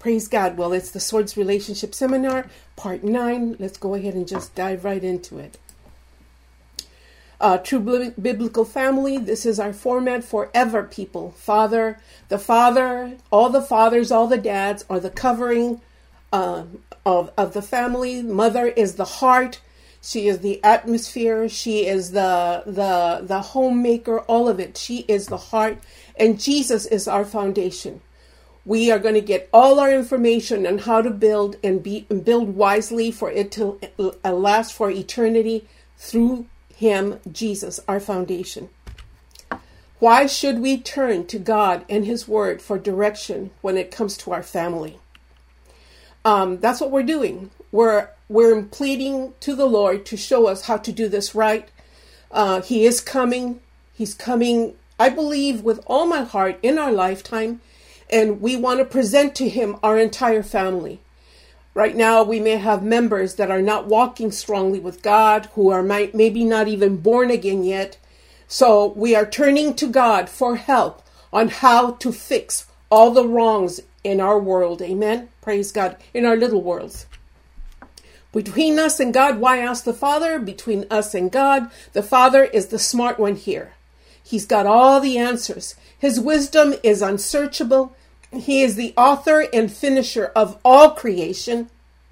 Praise God. Well, it's the Swords Relationship Seminar, Part 9. Let's go ahead and just dive right into it. True Biblical Family. This is our format forever, people. Father, all the fathers, all the dads are the covering of the family. Mother is the heart. She is the atmosphere. She is the homemaker, all of it. She is the heart. And Jesus is our foundation. We are going to get all our information on how to build and build wisely for it to last for eternity through Him, Jesus, our foundation. Why should we turn to God and His Word for direction when it comes to our family? That's what we're doing. We're pleading to the Lord to show us how to do this right. He is coming. He's coming, I believe, with all my heart in our lifetime. And we want to present to Him our entire family. Right now, we may have members that are not walking strongly with God, who are maybe not even born again yet. So we are turning to God for help on how to fix all the wrongs in our world. Amen. Praise God. In our little worlds. Between us and God, why ask the Father? Between us and God, the Father is the smart one here. He's got all the answers. His wisdom is unsearchable. He is the author and finisher of all creation.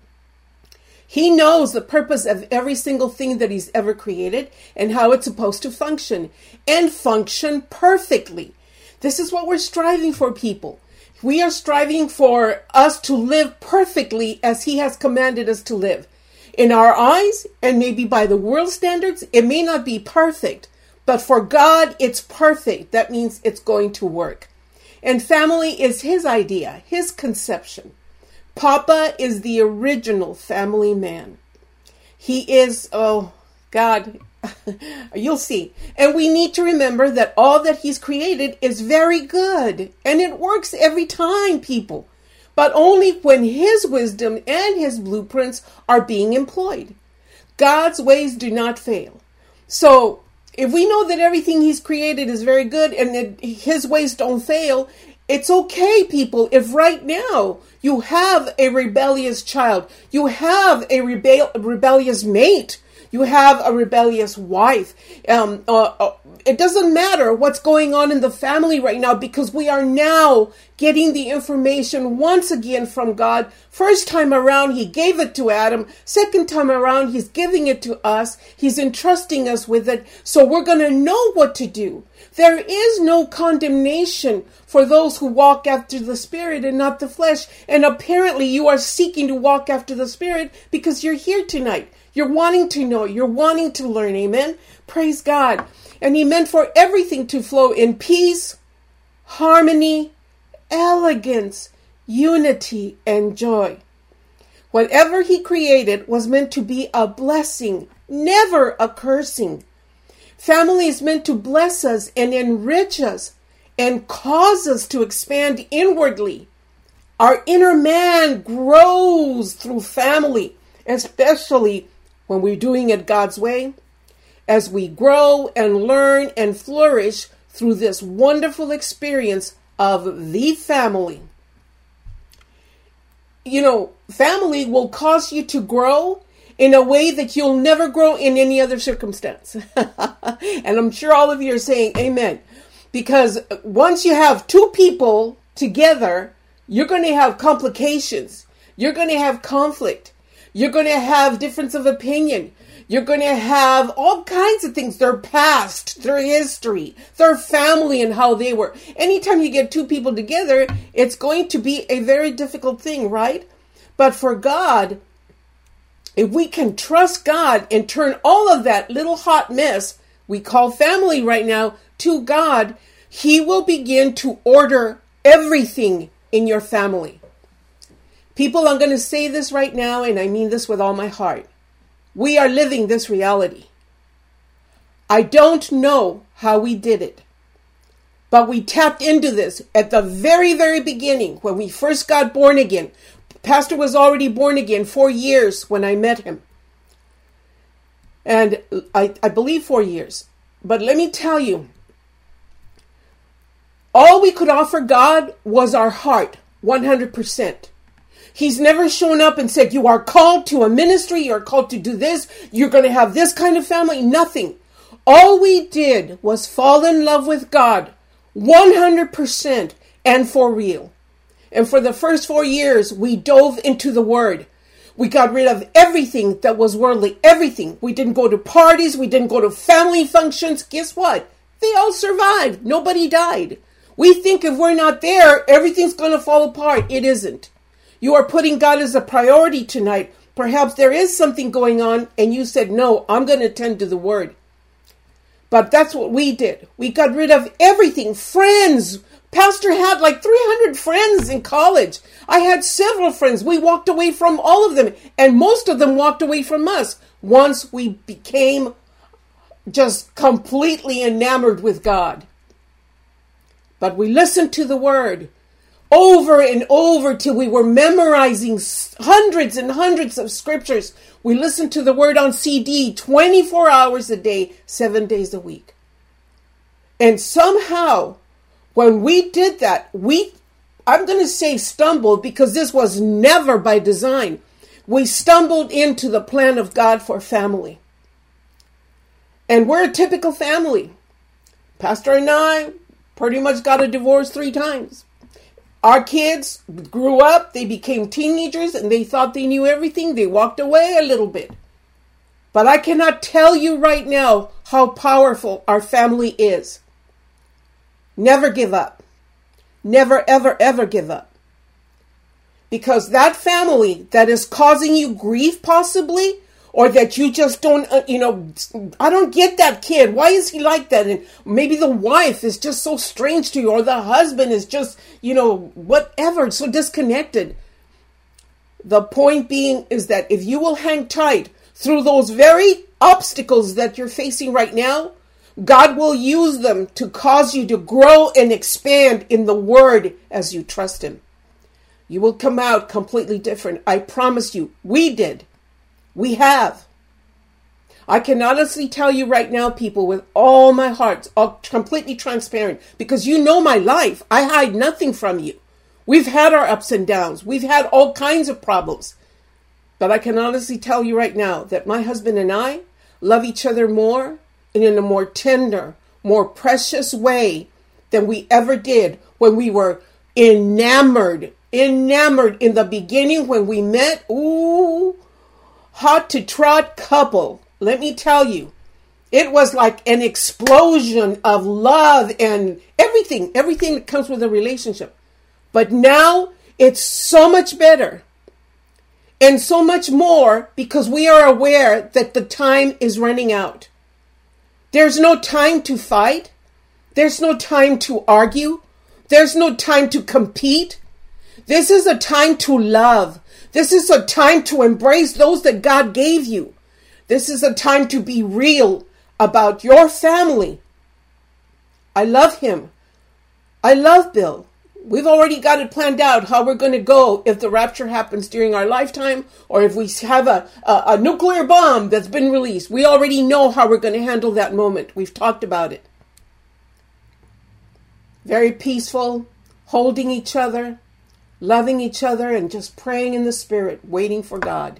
He knows the purpose of every single thing that He's ever created and how it's supposed to function, and function perfectly. This is what we're striving for, people. We are striving for us to live perfectly as He has commanded us to live. In our eyes, and maybe by the world standards, it may not be perfect, but for God, it's perfect. That means it's going to work. And family is His idea, His conception. Papa is the original family man. He is, oh God, you'll see. And we need to remember that all that He's created is very good. And it works every time, people. But only when His wisdom and His blueprints are being employed. God's ways do not fail. So, if we know that everything He's created is very good and that His ways don't fail, it's okay, people, if right now you have a rebellious child, you have a rebellious mate, you have a rebellious wife. It doesn't matter what's going on in the family right now, because we are now getting the information once again from God. First time around, He gave it to Adam. Second time around, He's giving it to us. He's entrusting us with it. So we're going to know what to do. There is no condemnation for those who walk after the Spirit and not the flesh. And apparently you are seeking to walk after the Spirit because you're here tonight. You're wanting to know. You're wanting to learn. Amen. Praise God. And He meant for everything to flow in peace, harmony, elegance, unity, and joy. Whatever He created was meant to be a blessing, never a cursing. Family is meant to bless us and enrich us and cause us to expand inwardly. Our inner man grows through family, especially when we're doing it God's way. As we grow and learn and flourish through this wonderful experience of the family. You know, family will cause you to grow in a way that you'll never grow in any other circumstance. And I'm sure all of you are saying amen. Because once you have two people together, you're going to have complications. You're going to have conflict. You're going to have difference of opinion. You're going to have all kinds of things, their past, their history, their family and how they were. Anytime you get two people together, it's going to be a very difficult thing, right? But for God, if we can trust God and turn all of that little hot mess we call family right now to God, He will begin to order everything in your family. People, I'm going to say this right now, and I mean this with all my heart. We are living this reality. I don't know how we did it, but we tapped into this at the very, very beginning when we first got born again. Pastor was already born again 4 years when I met him. And I believe 4 years. But let me tell you, all we could offer God was our heart, 100%. He's never shown up and said, you are called to a ministry, you're called to do this, you're going to have this kind of family. Nothing. All we did was fall in love with God 100% and for real. And for the first 4 years, we dove into the Word. We got rid of everything that was worldly, everything. We didn't go to parties. We didn't go to family functions. Guess what? They all survived. Nobody died. We think if we're not there, everything's going to fall apart. It isn't. You are putting God as a priority tonight. Perhaps there is something going on and you said, no, I'm going to attend to the Word. But that's what we did. We got rid of everything. Friends. Pastor had like 300 friends in college. I had several friends. We walked away from all of them. And most of them walked away from us once we became just completely enamored with God. But we listened to the Word over and over till we were memorizing hundreds and hundreds of scriptures. We listened to the Word on CD 24 hours a day, 7 days a week. And somehow, when we did that, I'm going to say stumbled because this was never by design. We stumbled into the plan of God for family. And we're a typical family. Pastor and I pretty much got a divorce 3 times. Our kids grew up, they became teenagers, and they thought they knew everything. They walked away a little bit. But I cannot tell you right now how powerful our family is. Never give up. Never, ever, ever give up. Because that family that is causing you grief possibly, or that you just don't, I don't get that kid. Why is he like that? And maybe the wife is just so strange to you, or the husband is just, whatever, so disconnected. The point being is that if you will hang tight through those very obstacles that you're facing right now, God will use them to cause you to grow and expand in the Word as you trust Him. You will come out completely different. I promise you, we did. We have. I can honestly tell you right now, people, with all my heart, all completely transparent, because you know my life. I hide nothing from you. We've had our ups and downs. We've had all kinds of problems. But I can honestly tell you right now that my husband and I love each other more and in a more tender, more precious way than we ever did when we were enamored in the beginning when we met. Ooh, hot to trot couple. Let me tell you, it was like an explosion of love and everything that comes with a relationship. But now it's so much better and so much more because we are aware that the time is running out. There's no time to fight. There's no time to argue. There's no time to compete. This is a time to love. This is a time to embrace those that God gave you. This is a time to be real about your family. I love him. I love Bill. We've already got it planned out how we're going to go if the rapture happens during our lifetime or if we have a nuclear bomb that's been released. We already know how we're going to handle that moment. We've talked about it. Very peaceful, holding each other, loving each other, and just praying in the Spirit, waiting for God.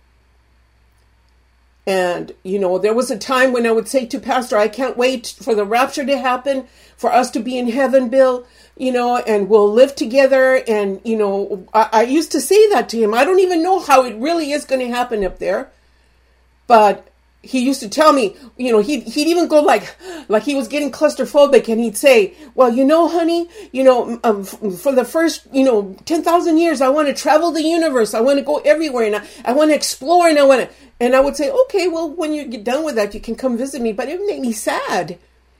And, there was a time when I would say to Pastor, I can't wait for the rapture to happen, for us to be in heaven, Bill, and we'll live together. And, I used to say that to him. I don't even know how it really is going to happen up there. But he used to tell me, he'd even go like he was getting claustrophobic, and he'd say, well, honey, for the first, 10,000 years, I want to travel the universe. I want to go everywhere, and I want to explore, and I would say, okay, well, when you get done with that, you can come visit me. But it made me sad.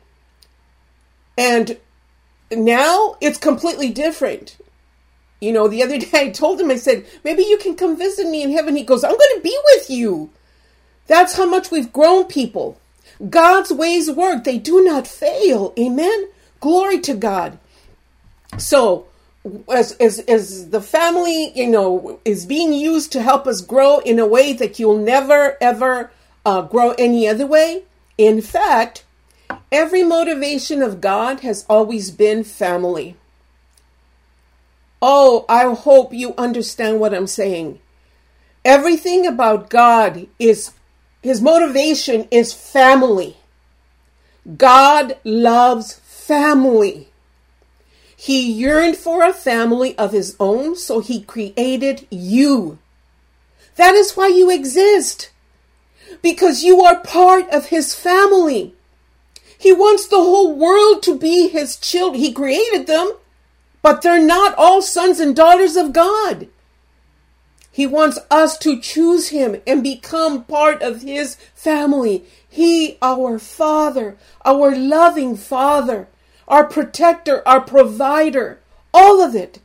And now it's completely different. The other day I told him, I said, maybe you can come visit me in heaven. He goes, I'm going to be with you. That's how much we've grown, people. God's ways work. They do not fail. Amen. Glory to God. So as the family, is being used to help us grow in a way that you'll never, ever grow any other way. In fact, every motivation of God has always been family. Oh, I hope you understand what I'm saying. Everything about God is, his motivation is family. God loves family. He yearned for a family of his own, so he created you. That is why you exist. Because you are part of his family. He wants the whole world to be his children. He created them, but they're not all sons and daughters of God. He wants us to choose him and become part of his family. He, our Father, our loving Father, our protector, our provider, all of it.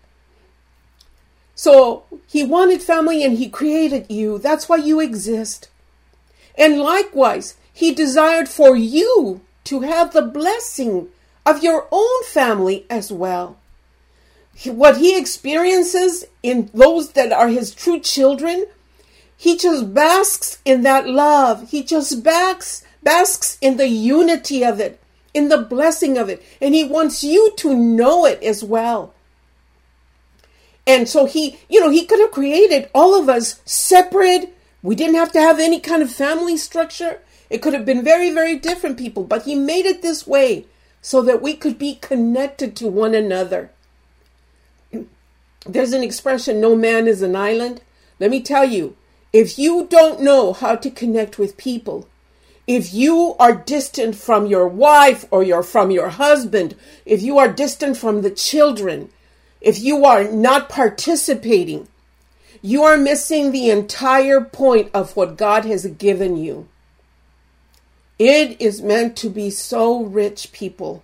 So he wanted family and he created you. That's why you exist. And likewise, he desired for you to have the blessing of your own family as well. What he experiences in those that are his true children, he just basks in that love. He just basks in the unity of it, in the blessing of it. And he wants you to know it as well. And so he could have created all of us separate. We didn't have to have any kind of family structure. It could have been very, very different people, but he made it this way so that we could be connected to one another. There's an expression, no man is an island. Let me tell you, if you don't know how to connect with people, if you are distant from your wife or from your husband, if you are distant from the children, if you are not participating, you are missing the entire point of what God has given you. It is meant to be so rich, people.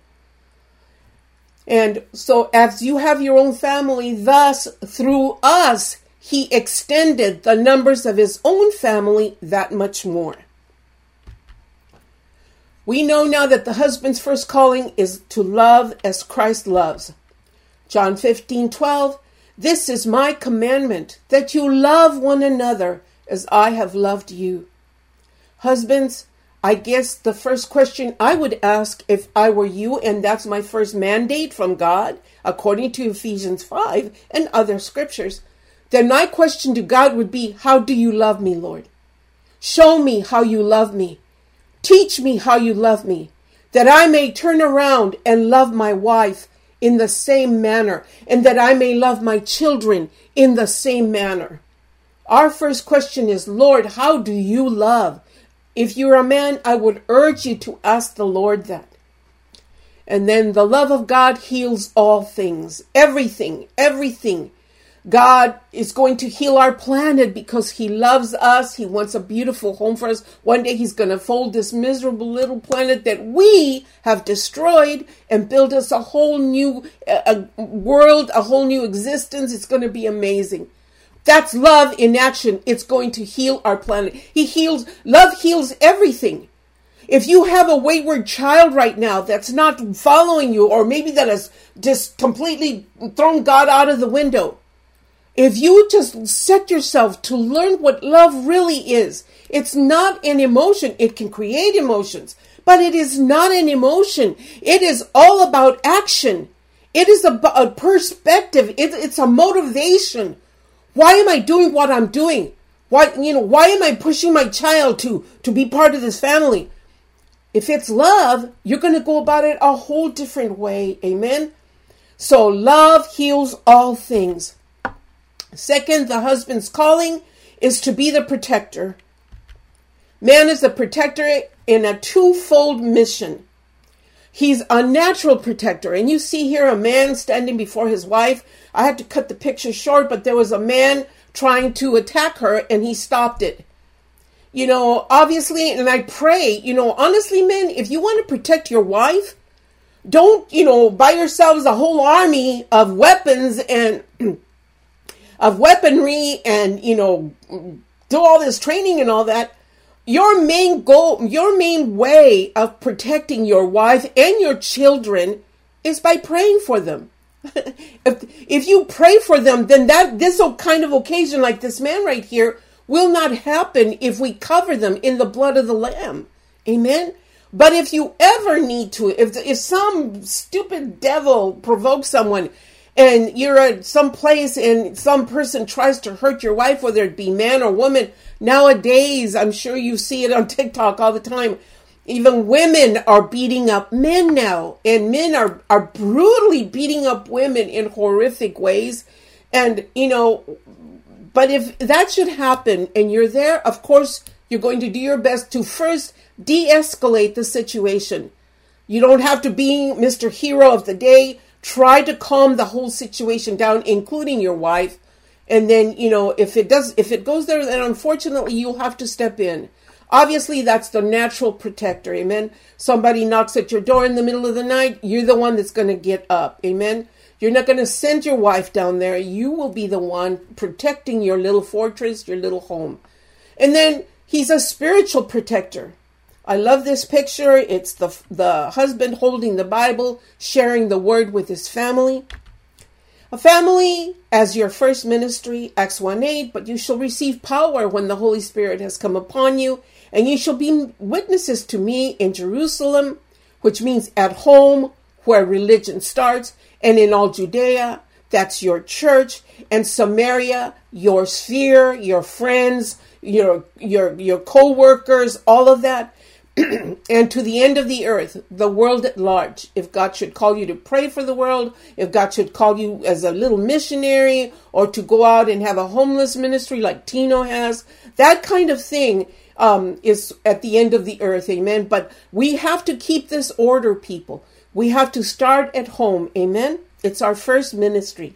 And so as you have your own family, thus through us, he extended the numbers of his own family that much more. We know now that the husband's first calling is to love as Christ loves. John 15:12, this is my commandment, that you love one another as I have loved you. Husbands, I guess the first question I would ask if I were you, and that's my first mandate from God, according to Ephesians 5 and other scriptures, then my question to God would be, how do you love me, Lord? Show me how you love me. Teach me how you love me, that I may turn around and love my wife in the same manner, and that I may love my children in the same manner. Our first question is, Lord, how do you love? If you're a man, I would urge you to ask the Lord that. And then the love of God heals all things, everything. God is going to heal our planet because he loves us. He wants a beautiful home for us. One day he's going to fold this miserable little planet that we have destroyed and build us a whole new world, a whole new existence. It's going to be amazing. That's love in action. It's going to heal our planet. Love heals everything. If you have a wayward child right now that's not following you, or maybe that has just completely thrown God out of the window, if you just set yourself to learn what love really is, it's not an emotion. It can create emotions, but it is not an emotion. It is all about action. It is a perspective. It's a motivation. Why am I doing what I'm doing? Why am I pushing my child to be part of this family? If it's love, you're going to go about it a whole different way. Amen. So love heals all things. Second, the husband's calling is to be the protector. Man is a protector in a twofold mission. He's a natural protector. And you see here a man standing before his wife. I had to cut the picture short, but there was a man trying to attack her and he stopped it. Obviously, and I pray, honestly, men, if you want to protect your wife, don't, buy yourselves a whole army of weapons and of weaponry and, do all this training and all that. Your main goal, your main way of protecting your wife and your children is by praying for them. If you pray for them, then this kind of occasion like this man right here will not happen if we cover them in the blood of the Lamb. Amen. But if you ever need to, if some stupid devil provokes someone and you're at some place and some person tries to hurt your wife, whether it be man or woman. Nowadays, I'm sure you see it on TikTok all the time. Even women are beating up men now, and men are brutally beating up women in horrific ways. And, but if that should happen and you're there, of course, you're going to do your best to first de-escalate the situation. You don't have to be Mr. Hero of the day. Try to calm the whole situation down, including your wife. And then, if it goes there, then unfortunately you'll have to step in. Obviously, that's the natural protector. Amen. Somebody knocks at your door in the middle of the night. You're the one that's going to get up. Amen. You're not going to send your wife down there. You will be the one protecting your little fortress, your little home. And then he's a spiritual protector. I love this picture. It's the husband holding the Bible, sharing the word with his family. A family as your first ministry, Acts 1:8, but you shall receive power when the Holy Spirit has come upon you, and you shall be witnesses to me in Jerusalem, which means at home, where religion starts, and in all Judea, that's your church, and Samaria, your sphere, your friends, your co-workers, all of that. And to the end of the earth, the world at large. If God should call you to pray for the world, if God should call you as a little missionary, or to go out and have a homeless ministry like Tino has, that kind of thing is at the end of the earth. Amen. But we have to keep this order, people. We have to start at home. Amen. It's our first ministry.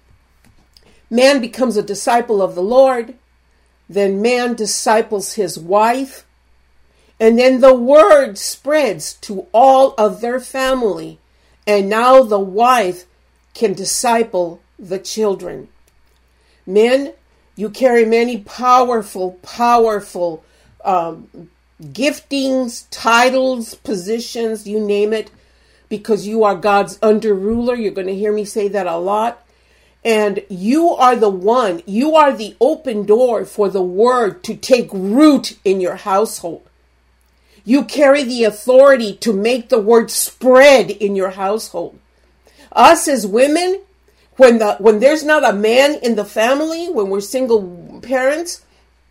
Man becomes a disciple of the Lord. Then man disciples his wife. And then the word spreads to all of their family. And now the wife can disciple the children. Men, you carry many powerful giftings, titles, positions, you name it, because you are God's under ruler. You're going to hear me say that a lot. And you are the open door for the word to take root in your household. You carry the authority to make the word spread in your household. Us as women, when there's not a man in the family, when we're single parents,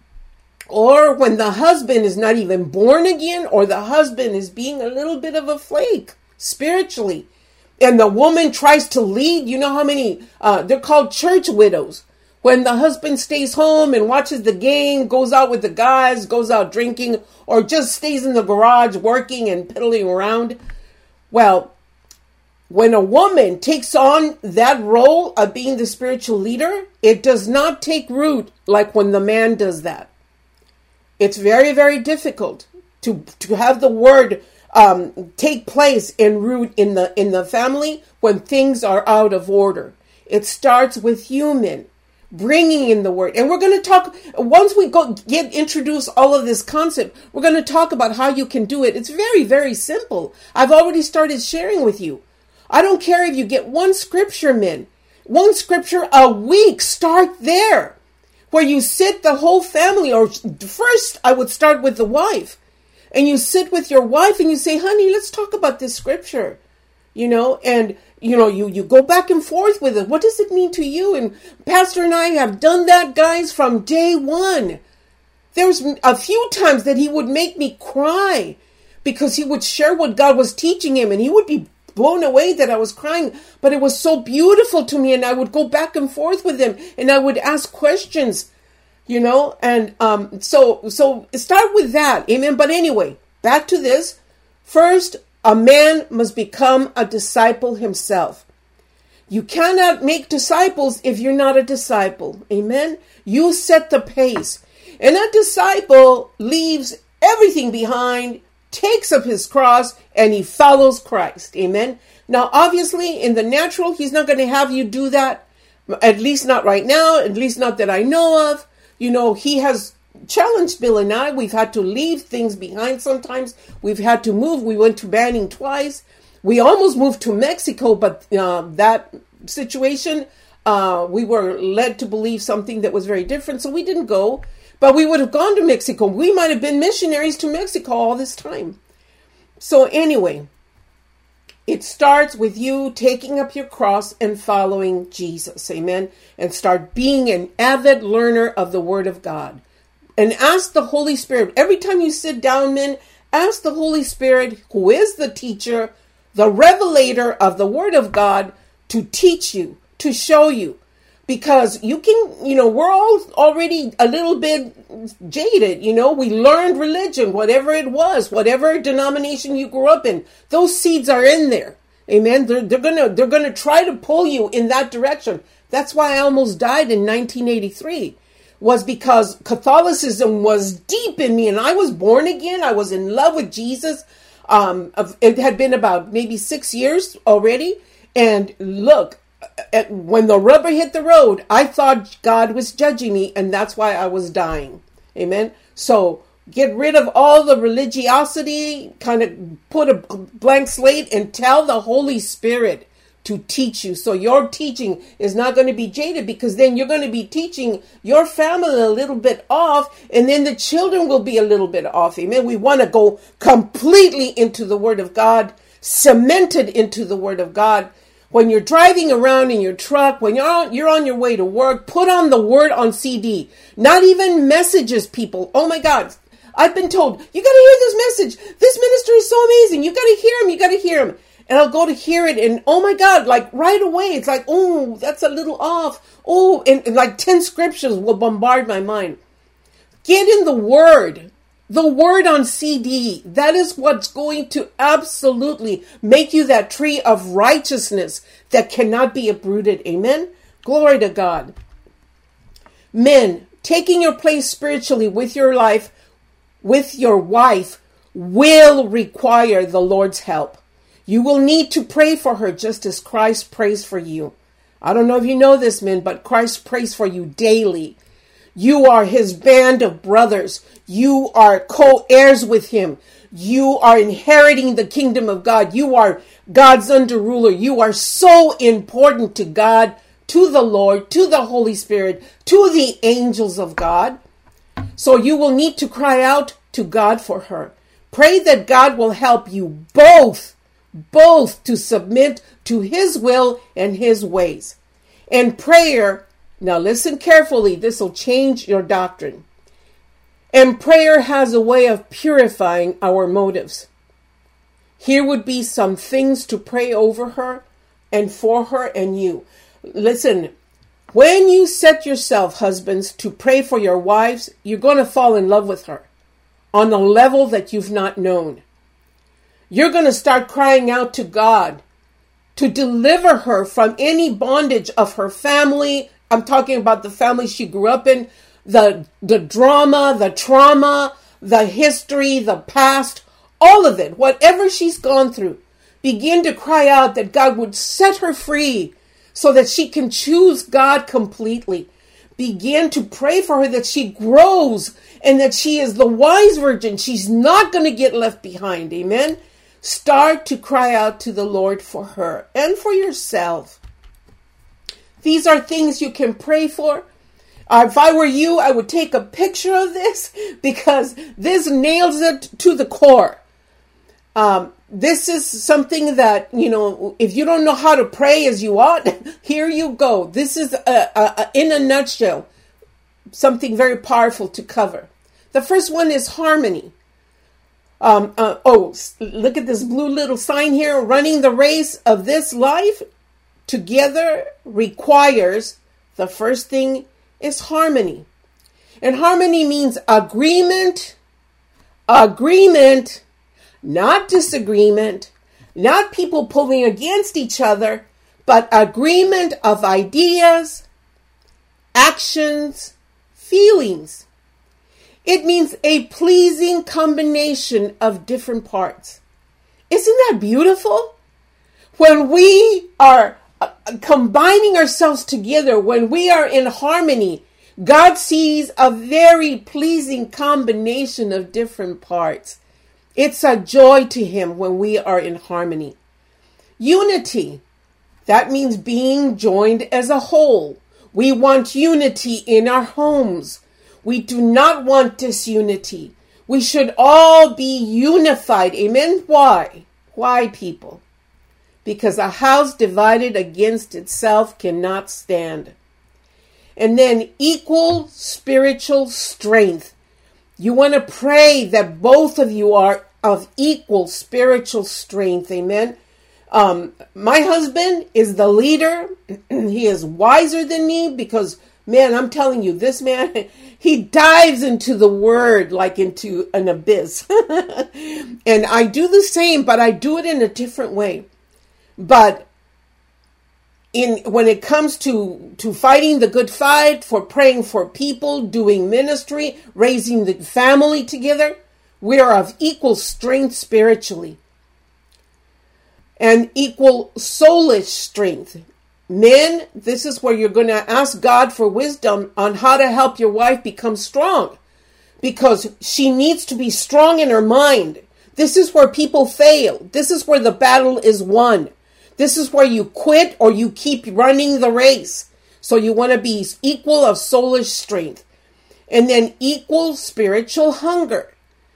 or when the husband is not even born again, or the husband is being a little bit of a flake spiritually, and the woman tries to lead, you know how many, they're called church widows. When the husband stays home and watches the game, goes out with the guys, goes out drinking, or just stays in the garage working and piddling around. Well, when a woman takes on that role of being the spiritual leader, it does not take root like when the man does that. It's very, very difficult to have the word take place and root in the family when things are out of order. It starts with human bringing in the word. And we're going to talk, once we introduce all of this concept, we're going to talk about how you can do it. It's very, very simple. I've already started sharing with you. I don't care if you get one scripture, men. One scripture a week. Start there. Where you sit the whole family, or first I would start with the wife. And you sit with your wife and you say, honey, let's talk about this scripture. And you go back and forth with it. What does it mean to you? And Pastor and I have done that, guys, from day one. There was a few times that he would make me cry because he would share what God was teaching him, and he would be blown away that I was crying. But it was so beautiful to me, and I would go back and forth with him, and I would ask questions, and so start with that. Amen. But anyway, back to this. First, a man must become a disciple himself. You cannot make disciples if you're not a disciple. Amen. You set the pace. And a disciple leaves everything behind, takes up his cross, and he follows Christ. Amen. Now, obviously, in the natural, he's not going to have you do that. At least not right now. At least not that I know of. He has challenged Bill and I. We've had to leave things behind sometimes. We've had to move. We went to Banning twice. We almost moved to Mexico, but that situation, we were led to believe something that was very different, so we didn't go. But we would have gone to Mexico. We might have been missionaries to Mexico all this time. So anyway, It starts with you taking up your cross and following Jesus. Amen. And start being an avid learner of the Word of God. And ask the Holy Spirit. Every time you sit down, men, ask the Holy Spirit, who is the teacher, the revelator of the Word of God, to teach you, to show you. Because you can, we're all already a little bit jaded. We learned religion, whatever it was, whatever denomination you grew up in. Those seeds are in there. Amen. They're gonna try to pull you in that direction. That's why I almost died in 1983. Was because Catholicism was deep in me, and I was born again. I was in love with Jesus. It had been about maybe 6 years already. And look, when the rubber hit the road, I thought God was judging me, and that's why I was dying. Amen. So get rid of all the religiosity, kind of put a blank slate, and tell the Holy Spirit to teach you. So your teaching is not going to be jaded, because then you're going to be teaching your family a little bit off, and then the children will be a little bit off. Amen. We want to go completely into the Word of God, cemented into the Word of God. When you're driving around in your truck, when you're on your way to work, put on the Word on CD. Not even messages, people. Oh my God. I've been told, you got to hear this message. This minister is so amazing. You got to hear him. You got to hear him. And I'll go to hear it, and oh my God, like right away, it's like, oh, that's a little off. Oh, and like 10 scriptures will bombard my mind. Get in the Word on CD. That is what's going to absolutely make you that tree of righteousness that cannot be uprooted. Amen. Glory to God. Men, taking your place spiritually with your life, with your wife, will require the Lord's help. You will need to pray for her just as Christ prays for you. I don't know if you know this, men, but Christ prays for you daily. You are his band of brothers. You are co-heirs with him. You are inheriting the kingdom of God. You are God's under ruler. You are so important to God, to the Lord, to the Holy Spirit, to the angels of God. So you will need to cry out to God for her. Pray that God will help you both to submit to his will and his ways. And prayer, now listen carefully, this will change your doctrine. And prayer has a way of purifying our motives. Here would be some things to pray over her and for her and you. Listen, when you set yourself, husbands, to pray for your wives, you're going to fall in love with her on a level that you've not known. You're going to start crying out to God to deliver her from any bondage of her family. I'm talking about the family she grew up in, the drama, the trauma, the history, the past, all of it, whatever she's gone through. Begin to cry out that God would set her free so that she can choose God completely. Begin to pray for her that she grows and that she is the wise virgin. She's not going to get left behind. Amen. Start to cry out to the Lord for her and for yourself. These are things you can pray for. If I were you, I would take a picture of this, because this nails it to the core. This is something that, if you don't know how to pray as you ought, here you go. This is, in a nutshell, something very powerful to cover. The first one is harmony. Look at this blue little sign here. Running the race of this life together requires, the first thing is harmony. And harmony means agreement, not disagreement, not people pulling against each other, but agreement of ideas, actions, feelings. It means a pleasing combination of different parts. Isn't that beautiful? When we are combining ourselves together, when we are in harmony, God sees a very pleasing combination of different parts. It's a joy to him when we are in harmony. Unity, that means being joined as a whole. We want unity in our homes. We do not want disunity. We should all be unified. Amen? Why? Why, people? because a house divided against itself cannot stand. And then equal spiritual strength. You want to pray that both of you are of equal spiritual strength. Amen. My husband is the leader. He is wiser than me because, man, I'm telling you, this man, he dives into the word like into an abyss. And I do the same, but I do it in a different way. But when it comes to fighting the good fight, for praying for people, doing ministry, raising the family together, we are of equal strength spiritually and equal soulish strength. Men, this is where you're going to ask God for wisdom on how to help your wife become strong, because she needs to be strong in her mind. This is where people fail. This is where the battle is won. This is where you quit or you keep running the race. So you want to be equal of soulish strength. And then equal spiritual hunger.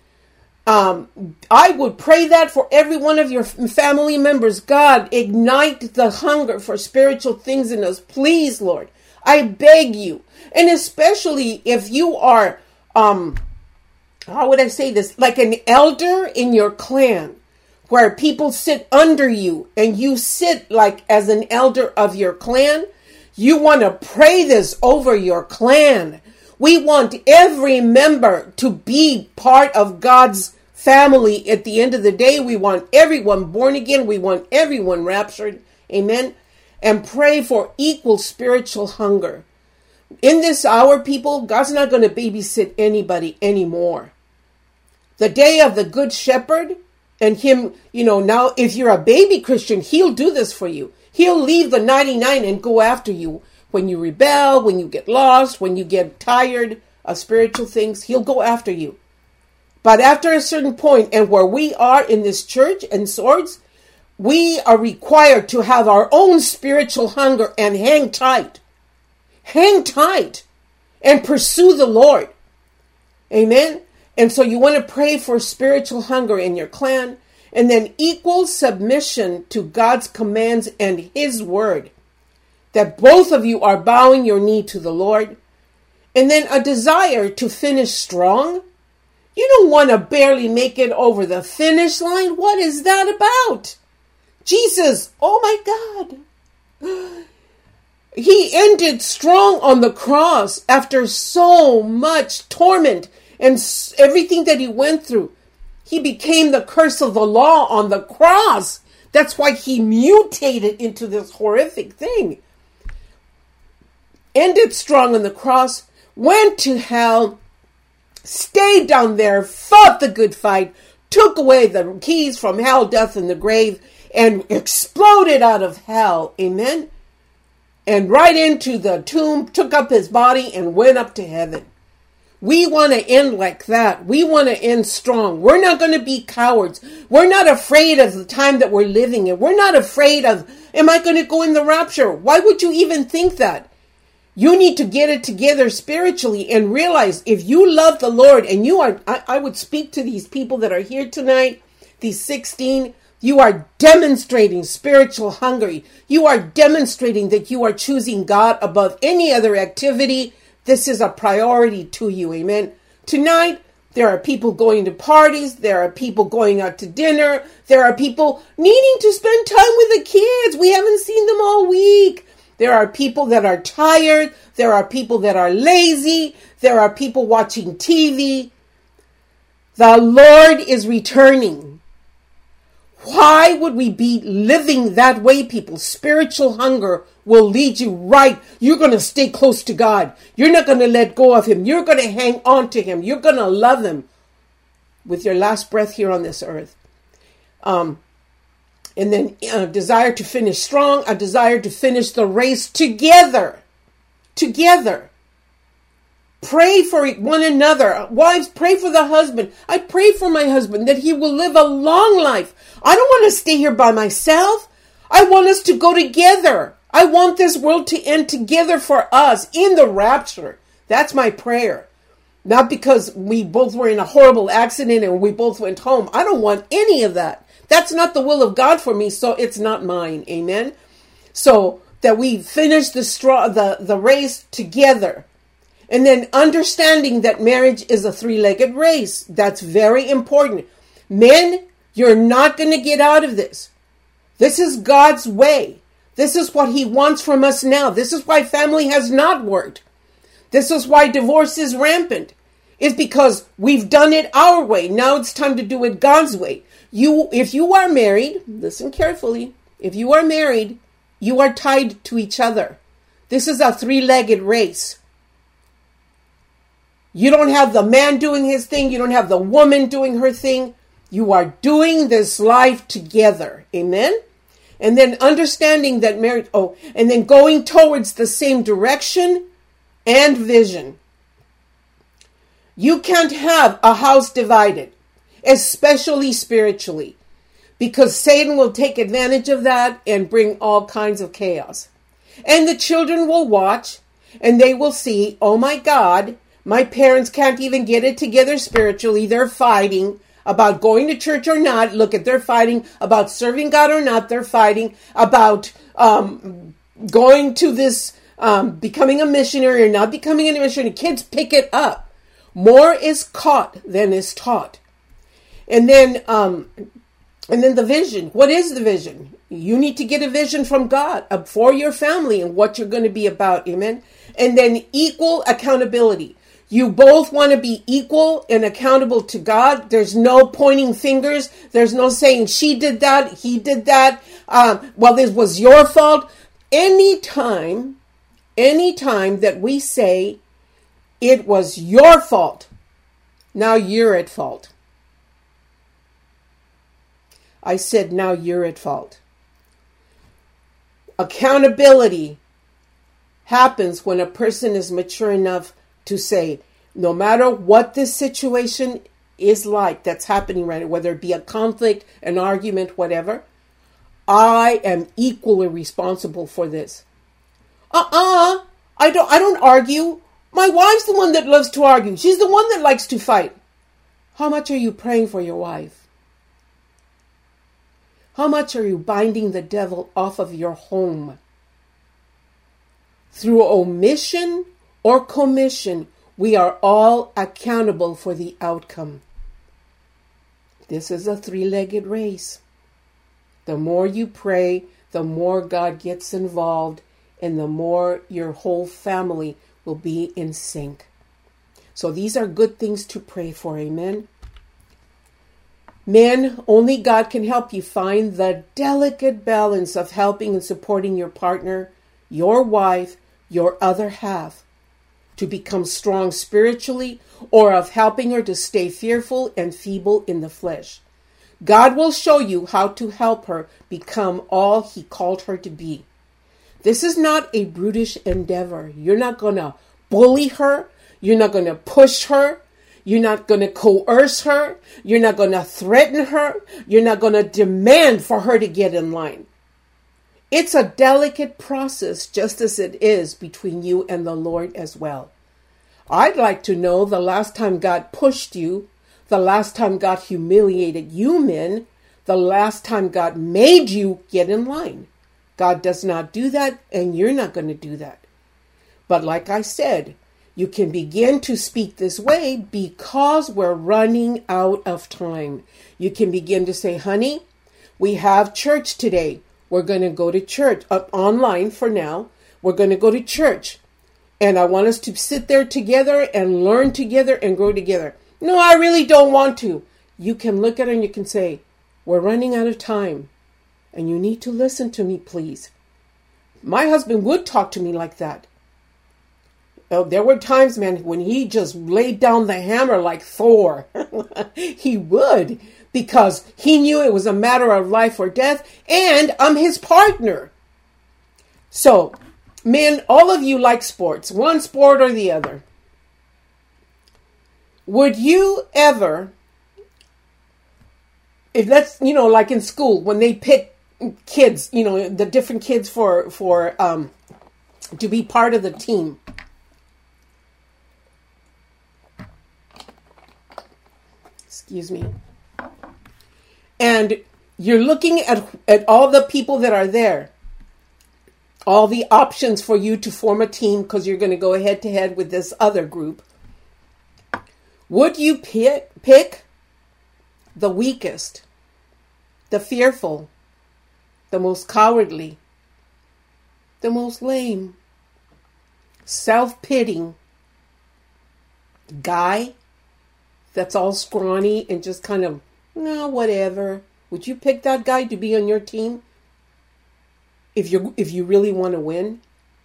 I would pray that for every one of your family members. God, ignite the hunger for spiritual things in us. Please, Lord, I beg you. And especially if you are, how would I say this? Like an elder in your clan, where people sit under you and you sit like as an elder of your clan. You want to pray this over your clan. We want every member to be part of God's family. At the end of the day, we want everyone born again. We want everyone raptured. Amen. And pray for equal spiritual hunger. In this hour, people, God's not going to babysit anybody anymore. The day of the Good Shepherd and him, now if you're a baby Christian, he'll do this for you. He'll leave the 99 and go after you. When you rebel, when you get lost, when you get tired of spiritual things, he'll go after you. But after a certain point, and where we are in this church and swords, we are required to have our own spiritual hunger and hang tight. Hang tight and pursue the Lord. Amen. And so you want to pray for spiritual hunger in your clan, and then equal submission to God's commands and his word. That both of you are bowing your knee to the Lord. And then a desire to finish strong. You don't want to barely make it over the finish line. What is that about? Jesus, oh my God. He ended strong on the cross after so much torment and everything that he went through. He became the curse of the law on the cross. That's why he mutated into this horrific thing. Ended strong on the cross, went to hell, stayed down there, fought the good fight, took away the keys from hell, death, and the grave, and exploded out of hell. Amen. And right into the tomb, took up his body and went up to heaven. We want to end like that. We want to end strong. We're not going to be cowards. We're not afraid of the time that we're living in. We're not afraid of, am I going to go in the rapture? Why would you even think that? You need to get it together spiritually and realize if you love the Lord and you are, I would speak to these people that are here tonight, these 16, you are demonstrating spiritual hunger. You are demonstrating that you are choosing God above any other activity. This is a priority to you. Amen. Tonight, there are people going to parties. There are people going out to dinner. There are people needing to spend time with the kids. We haven't seen them all week. There are people that are tired. There are people that are lazy. There are people watching TV. The Lord is returning. Why would we be living that way, people? Spiritual hunger will lead you right. You're going to stay close to God. You're not going to let go of him. You're going to hang on to him. You're going to love him with your last breath here on this earth. And then a desire to finish strong, a desire to finish the race together. Together. Pray for one another. Wives, pray for the husband. I pray for my husband that he will live a long life. I don't want to stay here by myself. I want us to go together. I want this world to end together for us in the rapture. That's my prayer. Not because we both were in a horrible accident and we both went home. I don't want any of that. That's not the will of God for me, so it's not mine. Amen. So that we finish the race together. And then understanding that marriage is a three-legged race. That's very important. Men, you're not going to get out of this. This is God's way. This is what he wants from us now. This is why family has not worked. This is why divorce is rampant. It's because we've done it our way. Now it's time to do it God's way. If you are married, listen carefully. If you are married, you are tied to each other. This is a three-legged race. You don't have the man doing his thing. You don't have the woman doing her thing. You are doing this life together. Amen? And then understanding that marriage, and then going towards the same direction and vision. You can't have a house divided, especially spiritually, because Satan will take advantage of that and bring all kinds of chaos. And the children will watch and they will see, oh my God, my parents can't even get it together spiritually. They're fighting about going to church or not. Look at, they're fighting about serving God or not. They're fighting about going to this, becoming a missionary or not becoming a missionary. Kids pick it up. More is caught than is taught. And then the vision. What is the vision? You need to get a vision from God for your family and what you're going to be about. Amen. And then equal accountability. You both want to be equal and accountable to God. There's no pointing fingers. There's no saying she did that, he did that. Well, this was your fault. Anytime that we say it was your fault, now you're at fault. I said, now you're at fault. Accountability happens when a person is mature enough to say, no matter what this situation is like that's happening right now, whether it be a conflict, an argument, whatever, I am equally responsible for this. I don't argue. My wife's the one that loves to argue. She's the one that likes to fight. How much are you praying for your wife? How much are you binding the devil off of your home? Through omission or commission, we are all accountable for the outcome. This is a three-legged race. The more you pray, the more God gets involved, and the more your whole family will be in sync. So these are good things to pray for. Amen. Men, only God can help you find the delicate balance of helping and supporting your partner, your wife, your other half, to become strong spiritually, or of helping her to stay fearful and feeble in the flesh. God will show you how to help her become all he called her to be. This is not a brutish endeavor. You're not going to bully her. You're not going to push her. You're not going to coerce her. You're not going to threaten her. You're not going to demand for her to get in line. It's a delicate process, just as it is between you and the Lord as well. I'd like to know the last time God pushed you, the last time God humiliated you men, the last time God made you get in line. God does not do that, and you're not going to do that. But like I said, you can begin to speak this way because we're running out of time. You can begin to say, honey, we have church today. We're going to go to church online for now. We're going to go to church. And I want us to sit there together and learn together and grow together. No, I really don't want to. You can look at her and you can say, we're running out of time. And you need to listen to me, please. My husband would talk to me like that. There were times, man, when he just laid down the hammer like Thor. He would, because he knew it was a matter of life or death, and I'm his partner. So, men, all of you like sports, one sport or the other. Would you ever, if that's, like in school, when they pick kids, the different kids for to be part of the team. Excuse me. And You're looking at all the people that are there, all the options for you to form a team because you're going to go head to head with this other group. Would you pick the weakest, the fearful, the most cowardly, the most lame, self-pitying guy that's all scrawny and just kind of, no, whatever? Would you pick that guy to be on your team if you really want to win?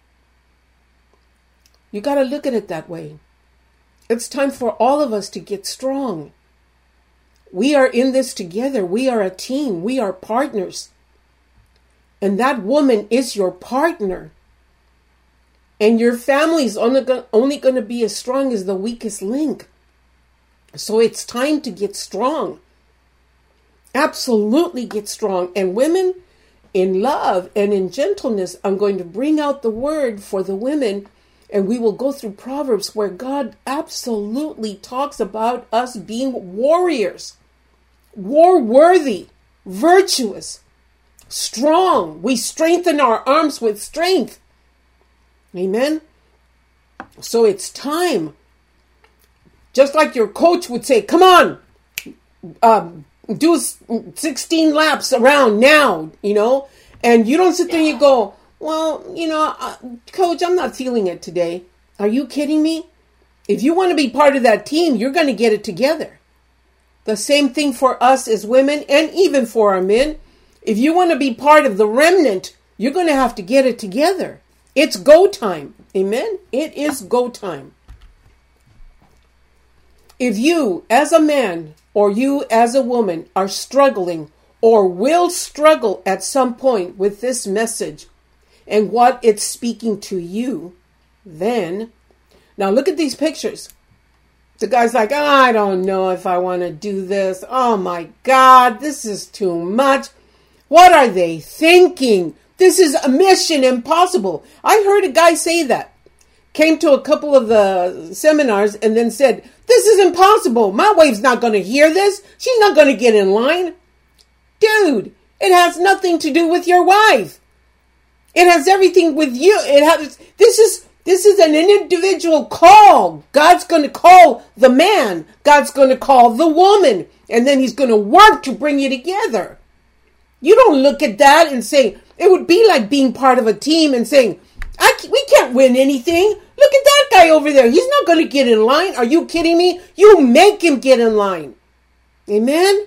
You got to look at it that way. It's time for all of us to get strong. We are in this together. We are a team. We are partners. And that woman is your partner. And your family is only going to be as strong as the weakest link. So it's time to get strong. Absolutely get strong. And women, in love and in gentleness, I'm going to bring out the word for the women. And we will go through Proverbs where God absolutely talks about us being warriors, war-worthy, virtuous, strong. We strengthen our arms with strength. Amen. So it's time. Just like your coach would say, come on, do 16 laps around now, and you don't sit there and you go, well, coach, I'm not feeling it today. Are you kidding me? If you want to be part of that team, you're going to get it together. The same thing for us as women and even for our men. If you want to be part of the remnant, you're going to have to get it together. It's go time. Amen? It is go time. If you as a man or you as a woman are struggling or will struggle at some point with this message and what it's speaking to you, then, now look at these pictures. The guy's like, I don't know if I want to do this. Oh my God, this is too much. What are they thinking? This is a mission impossible. I heard a guy say that. Came to a couple of the seminars and then said, this is impossible. My wife's not going to hear this. She's not going to get in line. Dude, it has nothing to do with your wife. It has everything with you. This is an individual call. God's going to call the man. God's going to call the woman. And then he's going to work to bring you together. You don't look at that and say, it would be like being part of a team and saying, we can't win anything. Look at that guy over there. He's not going to get in line. Are you kidding me? You make him get in line. Amen?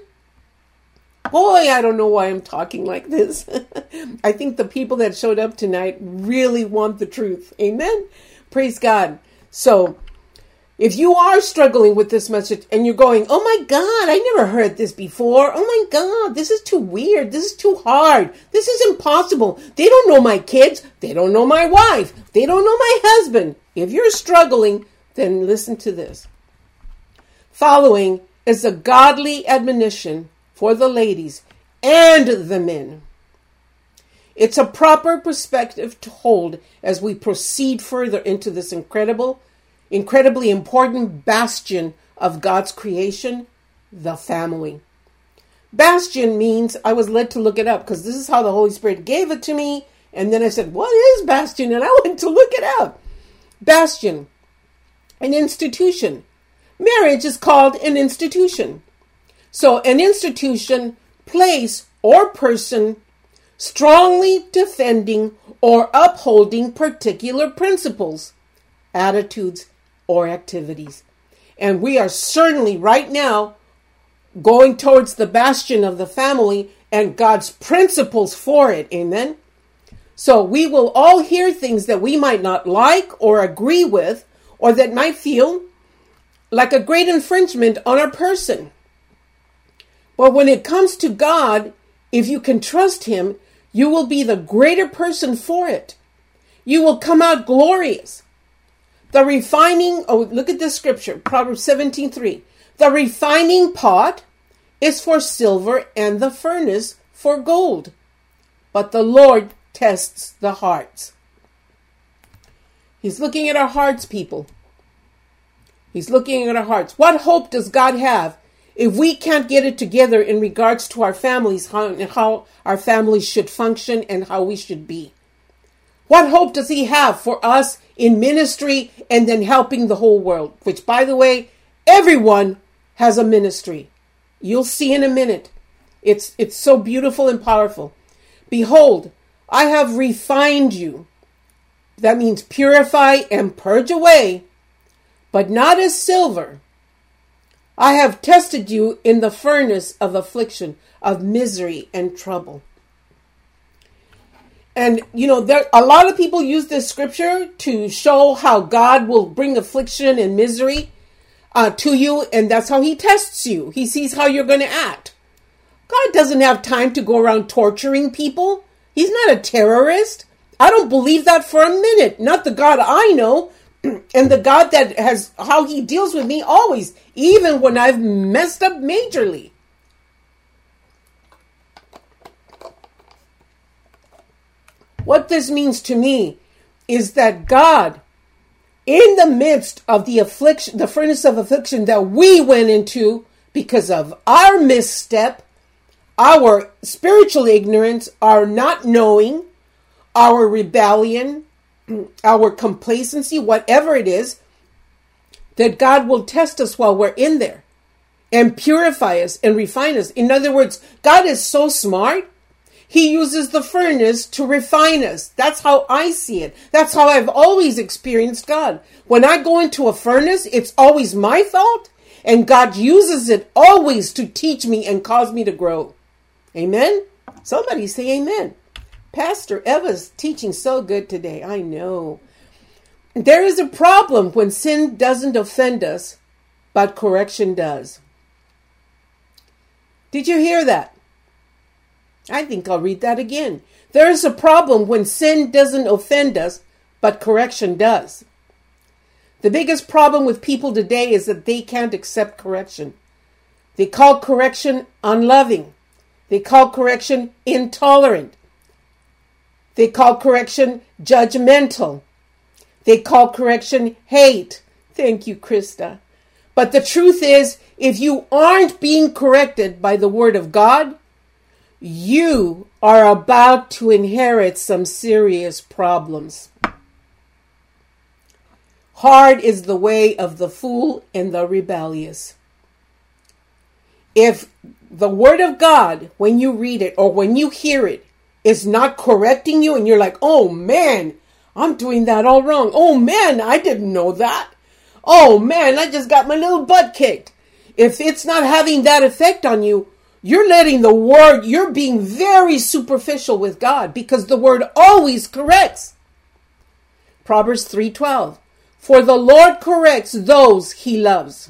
Boy, I don't know why I'm talking like this. I think the people that showed up tonight really want the truth. Amen? Praise God. So, if you are struggling with this message and you're going, oh my God, I never heard this before. Oh my God, this is too weird. This is too hard. This is impossible. They don't know my kids. They don't know my wife. They don't know my husband. If you're struggling, then listen to this. Following is a godly admonition for the ladies and the men. It's a proper perspective to hold as we proceed further into this incredibly important bastion of God's creation, the family. Bastion means, I was led to look it up because this is how the Holy Spirit gave it to me. And then I said, what is bastion? And I went to look it up. Bastion, an institution. Marriage is called an institution. So an institution, place, or person strongly defending or upholding particular principles, attitudes, or activities. And we are certainly right now going towards the bastion of the family and God's principles for it. Amen. So we will all hear things that we might not like or agree with, or that might feel like a great infringement on our person. But when it comes to God, if you can trust him, you will be the greater person for it. You will come out glorious. The refining, look at this scripture, Proverbs 17:3. The refining pot is for silver and the furnace for gold. But the Lord tests the hearts. He's looking at our hearts, people. He's looking at our hearts. What hope does God have if we can't get it together in regards to our families, how our families should function and how we should be? What hope does he have for us in ministry and then helping the whole world? Which, by the way, everyone has a ministry. You'll see in a minute. It's so beautiful and powerful. Behold, I have refined you. That means purify and purge away, but not as silver. I have tested you in the furnace of affliction, of misery and trouble. And, a lot of people use this scripture to show how God will bring affliction and misery to you, and that's how he tests you. He sees how you're going to act. God doesn't have time to go around torturing people. He's not a terrorist. I don't believe that for a minute. Not the God I know, and the God that has how he deals with me always, even when I've messed up majorly. What this means to me is that God, in the midst of the affliction, the furnace of affliction that we went into because of our misstep, our spiritual ignorance, our not knowing, our rebellion, our complacency, whatever it is, that God will test us while we're in there and purify us and refine us. In other words, God is so smart. He uses the furnace to refine us. That's how I see it. That's how I've always experienced God. When I go into a furnace, it's always my fault, and God uses it always to teach me and cause me to grow. Amen? Somebody say amen. Pastor Eva's teaching so good today. I know. There is a problem when sin doesn't offend us, but correction does. Did you hear that? I think I'll read that again. There is a problem when sin doesn't offend us, but correction does. The biggest problem with people today is that they can't accept correction. They call correction unloving. They call correction intolerant. They call correction judgmental. They call correction hate. Thank you, Krista. But the truth is, if you aren't being corrected by the Word of God, you are about to inherit some serious problems. Hard is the way of the fool and the rebellious. If the Word of God, when you read it or when you hear it, is not correcting you and you're like, oh man, I'm doing that all wrong. Oh man, I didn't know that. Oh man, I just got my little butt kicked. If it's not having that effect on you, you're letting the Word, you're being very superficial with God, because the Word always corrects. Proverbs 3:12. For the Lord corrects those he loves.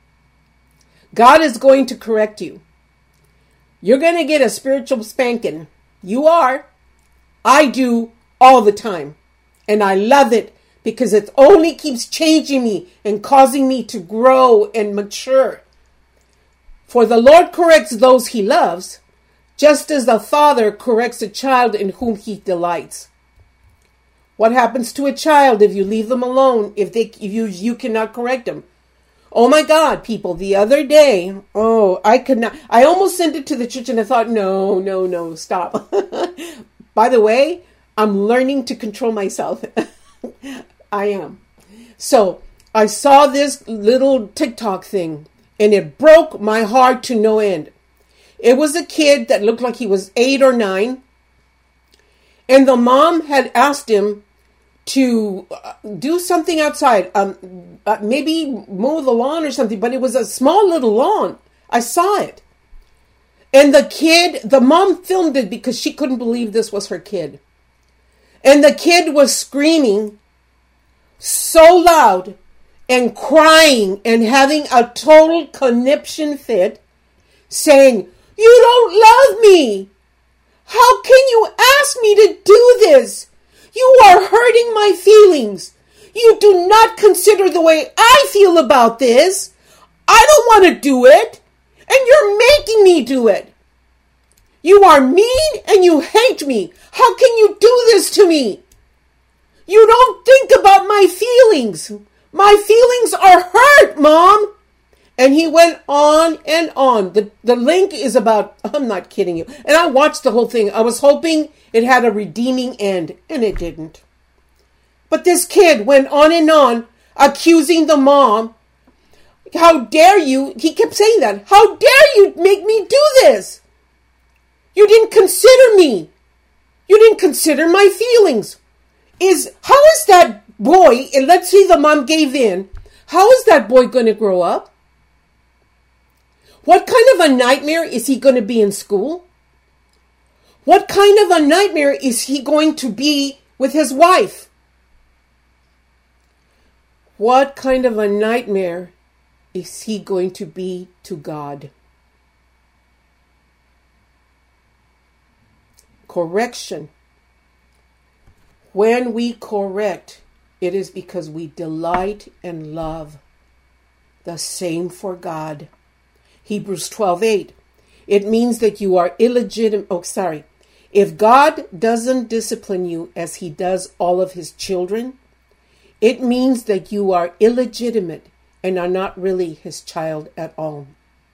God is going to correct you. You're going to get a spiritual spanking. You are. I do all the time. And I love it because it only keeps changing me and causing me to grow and mature. For the Lord corrects those he loves, just as a father corrects a child in whom he delights. What happens to a child if you leave them alone, if you cannot correct them? Oh my God, people, the other day, I could not. I almost sent it to the church and I thought, no, stop. By the way, I'm learning to control myself. I am. So I saw this little TikTok thing and it broke my heart to no end. It was a kid that looked like he was 8 or 9. And the mom had asked him to do something outside, maybe mow the lawn or something, but it was a small little lawn. I saw it. And the mom filmed it because she couldn't believe this was her kid. And the kid was screaming so loud and crying and having a total conniption fit, saying, "You don't love me. How can you ask me to do this? You are hurting my feelings. You do not consider the way I feel about this. I don't want to do it, and you're making me do it. You are mean and you hate me. How can you do this to me? You don't think about my feelings. My feelings are hurt, Mom." And And he went on and on. The link is about, I'm not kidding you. And I watched the whole thing. I was hoping it had a redeeming end, and it didn't. But this kid went on and on, accusing the mom. How dare you? He kept saying that. How dare you make me do this? You didn't consider me. You didn't consider my feelings. How is that boy, and let's say the mom gave in, how is that boy going to grow up? What kind of a nightmare is he going to be in school? What kind of a nightmare is he going to be with his wife? What kind of a nightmare is he going to be to God? Correction. When we correct, it is because we delight and love. The same for God. Hebrews 12:8. It means that you are illegitimate. If God doesn't discipline you as he does all of his children, it means that you are illegitimate and are not really his child at all.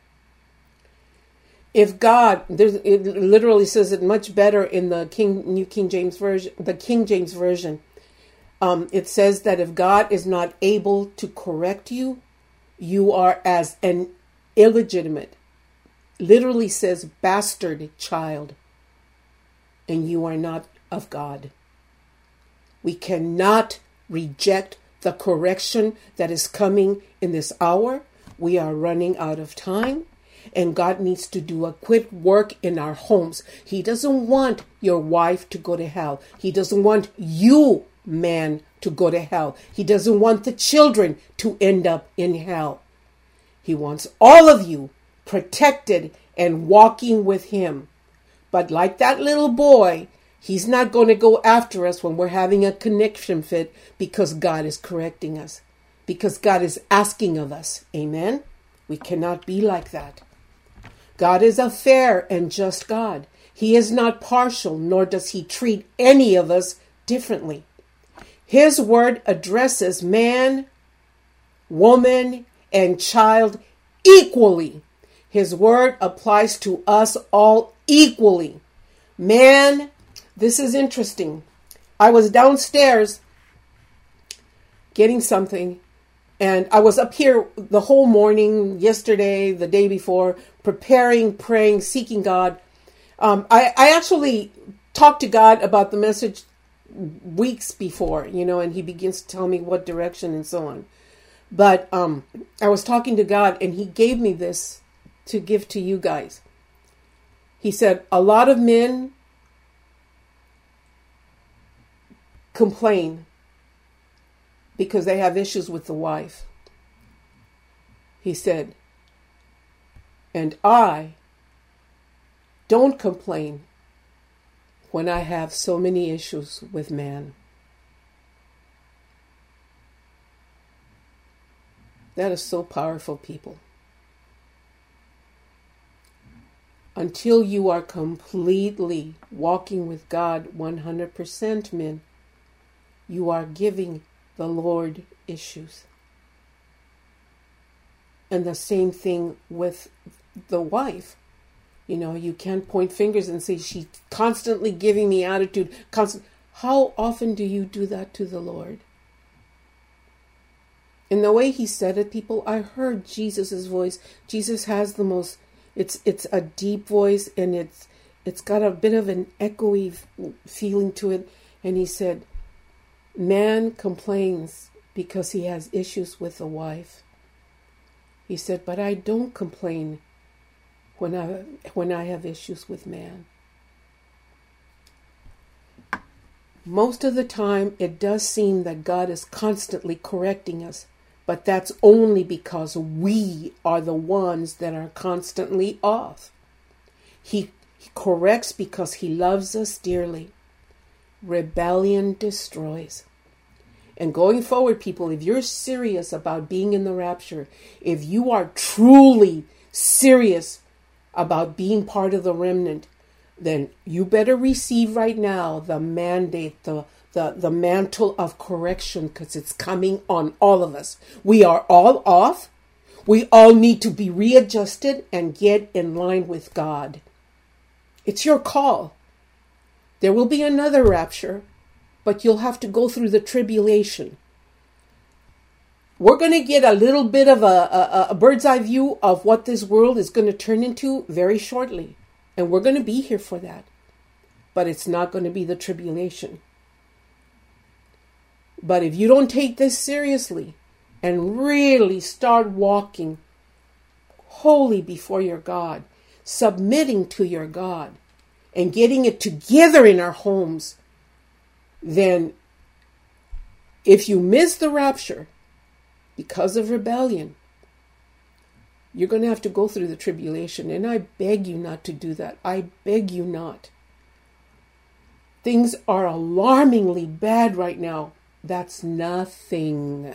If God, it literally says it much better in the New King James Version, the King James Version. It says that if God is not able to correct you, you are as an illegitimate, literally says bastard child, and you are not of God. We cannot reject the correction that is coming in this hour. We are running out of time, and God needs to do a quick work in our homes. He doesn't want your wife to go to hell. He doesn't want you, man, to go to hell. He doesn't want the children to end up in hell. He wants all of you protected and walking with him. But like that little boy, he's not going to go after us when we're having a connection fit, because God is correcting us, because God is asking of us. Amen? We cannot be like that. God is a fair and just God. He is not partial, nor does he treat any of us differently. His word addresses man, woman, and child equally. His word applies to us all equally. Man, this is interesting. I was downstairs getting something, and I was up here the whole morning, yesterday, the day before, preparing, praying, seeking God. I actually talked to God about the message weeks before, and he begins to tell me what direction and so on. But I was talking to God, and he gave me this to give to you guys. He said, a lot of men complain because they have issues with the wife. He said, and I don't complain when I have so many issues with man. That is so powerful, people. Until you are completely walking with God 100%, men, you are giving the Lord issues. And the same thing with the wife. You can't point fingers and say, she's constantly giving me attitude. How often do you do that to the Lord? In the way he said it, people, I heard Jesus's voice. Jesus has the most, it's a deep voice, and it's got a bit of an echoey feeling to it. And he said, man complains because he has issues with the wife. He said, but I don't complain when I have issues with man. Most of the time, it does seem that God is constantly correcting us, but that's only because we are the ones that are constantly off. He corrects because he loves us dearly. Rebellion destroys. And going forward, people, if you're serious about being in the rapture, if you are truly serious about being part of the remnant, then you better receive right now the mandate, the mantle of correction, because it's coming on all of us. We are all off. We all need to be readjusted and get in line with God. It's your call. There will be another rapture, but you'll have to go through the tribulation. We're going to get a little bit of a bird's eye view of what this world is going to turn into very shortly. And we're going to be here for that. But it's not going to be the tribulation. But if you don't take this seriously and really start walking holy before your God, submitting to your God, and getting it together in our homes, then if you miss the rapture because of rebellion, you're going to have to go through the tribulation. And I beg you not to do that. I beg you not. Things are alarmingly bad right now. That's nothing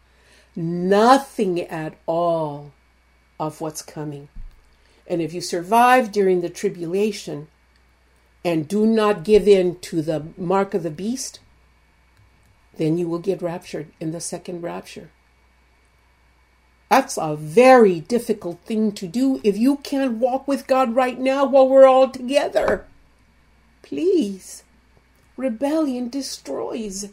at all of what's coming. And if you survive during the tribulation and do not give in to the mark of the beast, then you will get raptured in the second rapture. That's a very difficult thing to do if you can't walk with God right now while we're all together. Please. Rebellion destroys.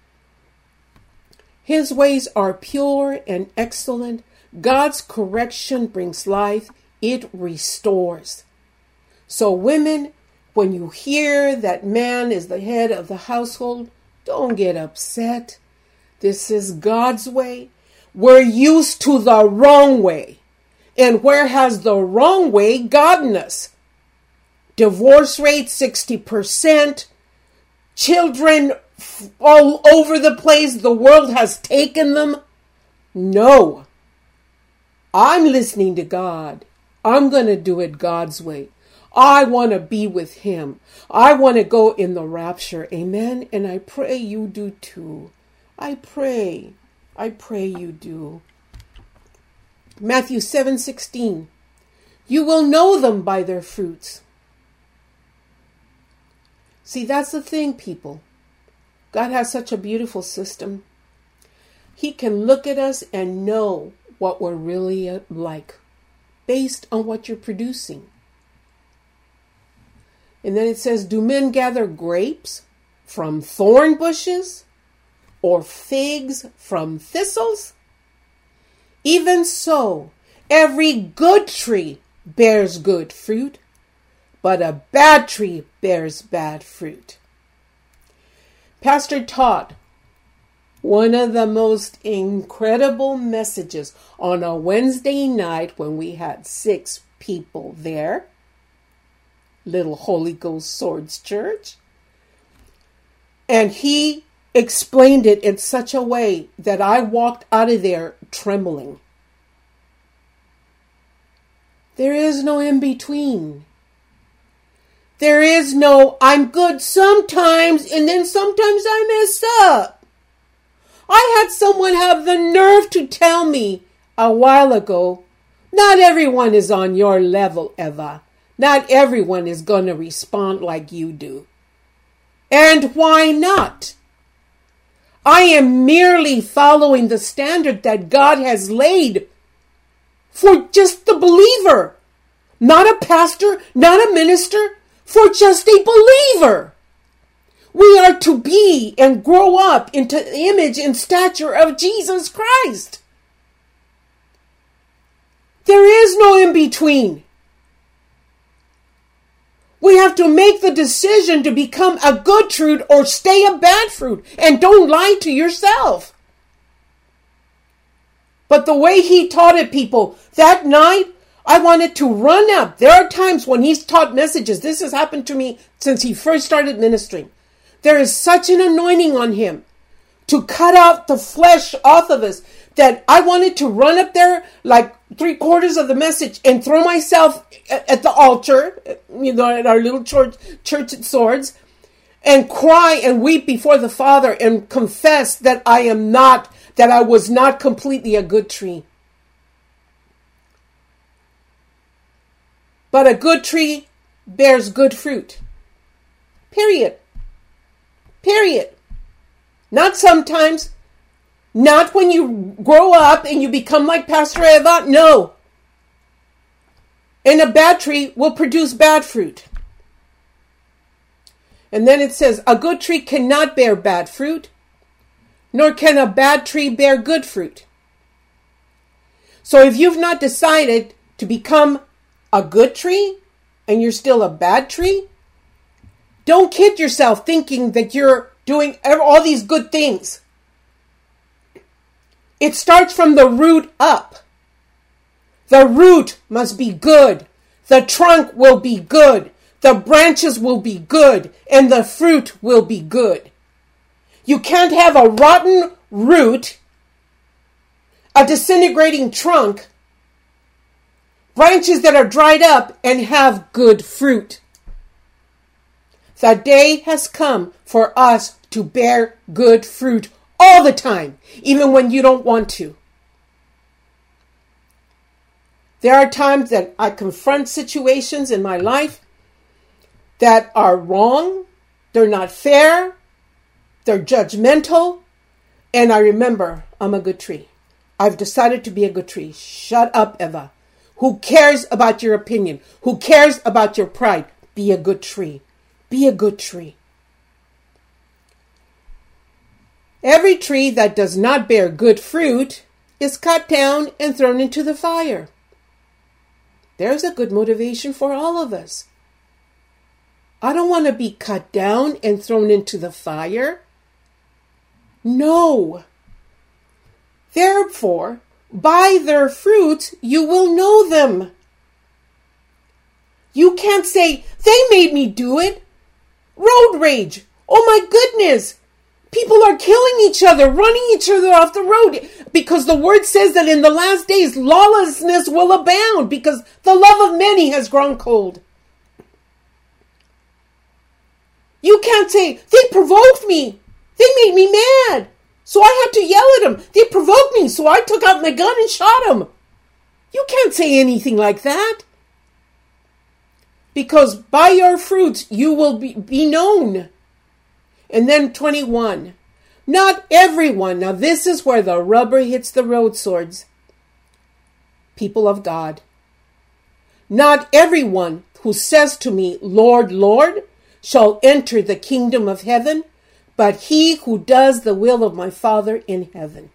His ways are pure and excellent. God's correction brings life. It restores. So women, when you hear that man is the head of the household, don't get upset. This is God's way. We're used to the wrong way. And where has the wrong way gotten us? Divorce rate 60%. Children all over the place. The world has taken them. No. I'm listening to God. I'm going to do it God's way. I want to be with Him. I want to go in the rapture. Amen. And I pray you do too. I pray you do. Matthew 7:16. You will know them by their fruits. See, that's the thing, people. God has such a beautiful system. He can look at us and know what we're really like based on what you're producing. And then it says, do men gather grapes from thorn bushes or figs from thistles? Even so, every good tree bears good fruit, but a bad tree bears bad fruit. Pastor taught one of the most incredible messages on a Wednesday night when we had 6 people there. Little Holy Ghost Swords Church. And he explained it in such a way that I walked out of there trembling. There is no in between. There is no, I'm good sometimes and then sometimes I mess up. I had someone have the nerve to tell me a while ago, not everyone is on your level, Eva. Not everyone is going to respond like you do. And why not? I am merely following the standard that God has laid for just the believer. Not a pastor, not a minister, for just a believer. We are to be and grow up into the image and stature of Jesus Christ. There is no in between. We have to make the decision to become a good fruit or stay a bad fruit. And don't lie to yourself. But the way he taught it, people, that night, I wanted to run up. There are times when he's taught messages. This has happened to me since he first started ministering. There is such an anointing on him to cut out the flesh off of us that I wanted to run up there like 3/4 of the message and throw myself at the altar, at our little church at Swords, and cry and weep before the Father and confess that I was not completely a good tree. But a good tree bears good fruit. Period. Not sometimes. Not when you grow up and you become like Pastor Eva. No. And a bad tree will produce bad fruit. And then it says, a good tree cannot bear bad fruit, nor can a bad tree bear good fruit. So if you've not decided to become a good tree and you're still a bad tree, don't kid yourself thinking that you're doing all these good things. It starts from the root up. The root must be good. The trunk will be good. The branches will be good. And the fruit will be good. You can't have a rotten root, a disintegrating trunk, branches that are dried up, and have good fruit. The day has come for us to bear good fruit all the time, even when you don't want to. There are times that I confront situations in my life that are wrong, they're not fair, they're judgmental, and I remember I'm a good tree. I've decided to be a good tree. Shut up, Eva. Who cares about your opinion? Who cares about your pride? Be a good tree. Be a good tree. Every tree that does not bear good fruit is cut down and thrown into the fire. There's a good motivation for all of us. I don't want to be cut down and thrown into the fire. No. Therefore, by their fruits you will know them. You can't say, they made me do it. Road rage. Oh my goodness. People are killing each other, running each other off the road, because the word says that in the last days lawlessness will abound, because the love of many has grown cold. You can't say, they provoked me. They made me mad. So I had to yell at them. They provoked me, so I took out my gun and shot them. You can't say anything like that. Because by your fruits you will be known. And then 21. Not everyone. Now this is where the rubber hits the road, swords. People of God. Not everyone who says to me, Lord, Lord, shall enter the kingdom of heaven, but he who does the will of my Father in heaven.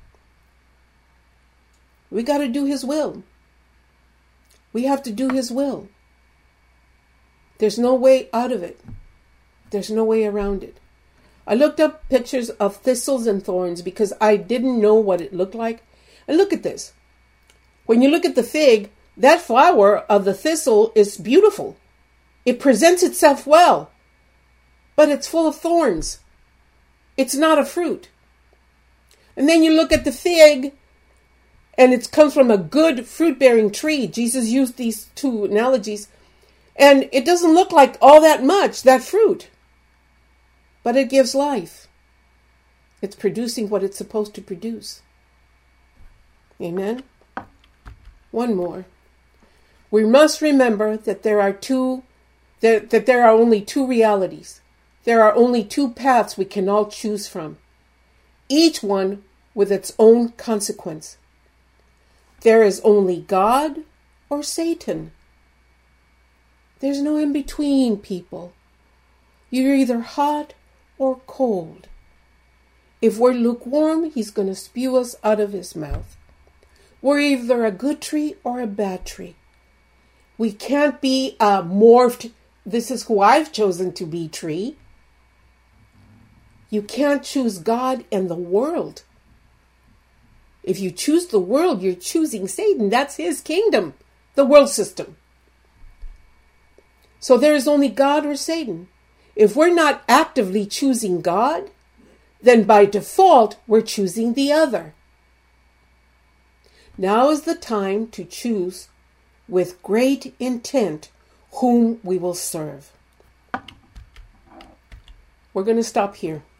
We got to do his will. We have to do his will. There's no way out of it. There's no way around it. I looked up pictures of thistles and thorns because I didn't know what it looked like. And look at this. When you look at the fig, that flower of the thistle is beautiful. It presents itself well, but it's full of thorns. It's not a fruit. And then you look at the fig, and it comes from a good fruit-bearing tree. Jesus used these two analogies, and it doesn't look like all that much, that fruit, but it gives life. It's producing what it's supposed to produce. Amen? One more. We must remember that there are only two realities. There are only two paths we can all choose from, each one with its own consequence. There is only God or Satan. There's no in between, people. You're either hot or cold. If we're lukewarm, he's going to spew us out of his mouth. We're either a good tree or a bad tree. We can't be a morphed, this is who I've chosen to be tree. You can't choose God and the world. If you choose the world, you're choosing Satan. That's his kingdom, the world system. So there is only God or Satan. If we're not actively choosing God, then by default, we're choosing the other. Now is the time to choose with great intent whom we will serve. We're going to stop here.